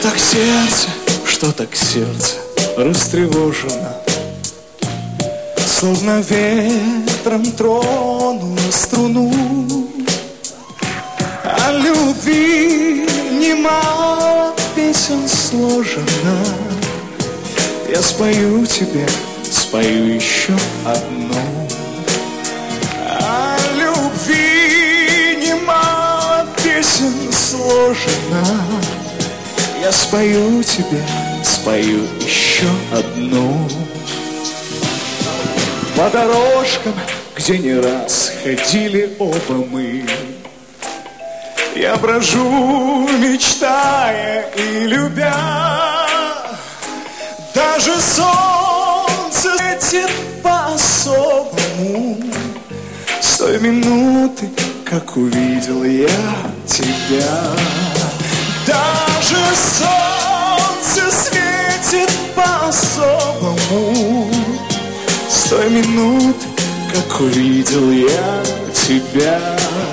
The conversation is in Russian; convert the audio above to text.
что так сердце растревожено, словно ветром тронуло струну. О любви немало песен сложено. Я спою тебе, спою еще одну. О любви немало песен сложено. Я спою тебе, спою еще одну. По дорожкам, где не раз ходили оба мы, я брожу, мечтая и любя. Даже солнце светит по-особому с той минуты, как увидел я тебя. Даже солнце светит по-особому с той минуты, как увидел я тебя.